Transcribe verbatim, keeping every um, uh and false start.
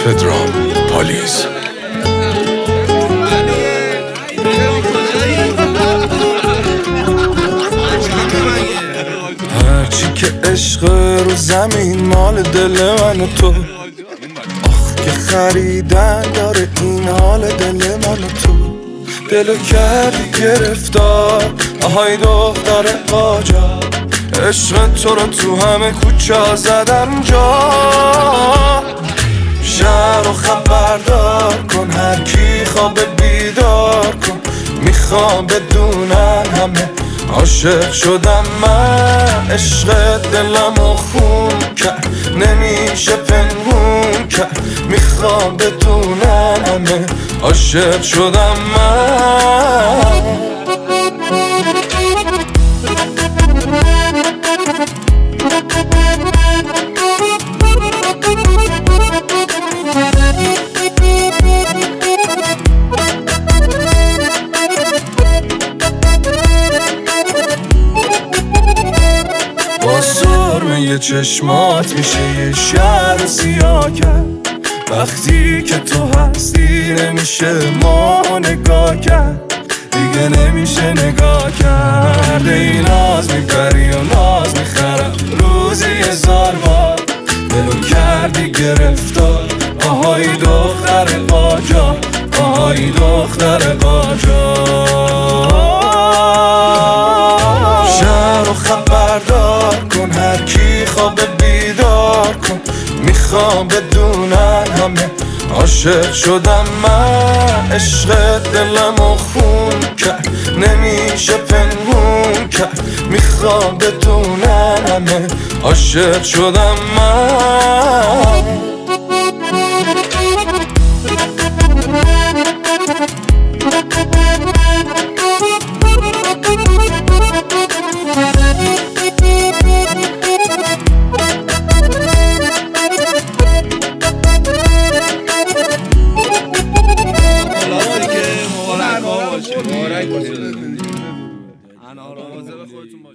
پدرام پالیز. هرچی که عشق رو زمین مال دل من و تو، آخ که خریدن داره این حال دل من و تو. دلو کردی گرفتار، آهای دختر قاجار، عشق تو رو تو همه کوچه زدم جا. شهر رو خبردار کن، هر کی خواب بیدار کن، میخوام بدونن همه عاشق شدم من. عشق دلمو خون کرد، نمیشه پنهون کرد، میخوام بدونن همه عاشق شدم من. یه چشمات میشه یه شهر سیاه کرد، وقتی که تو هستی نمیشه ما نگاه کرد، دیگه نمیشه نگاه کرد. ای ناز میبری و ناز میخرم روزی هزار بار، دلو کردی گرفتار، آهای دختر قاجار، آهای دختر قاجار. شهر رو خبردار کن، هر کی خواب بیدار کن، میخوام بدونن همه عاشق شدم من. عشق دلمو خون کرد، نمیشه پنهون کرد، میخوام بدونن همه عاشق شدم من. مبارک باشه.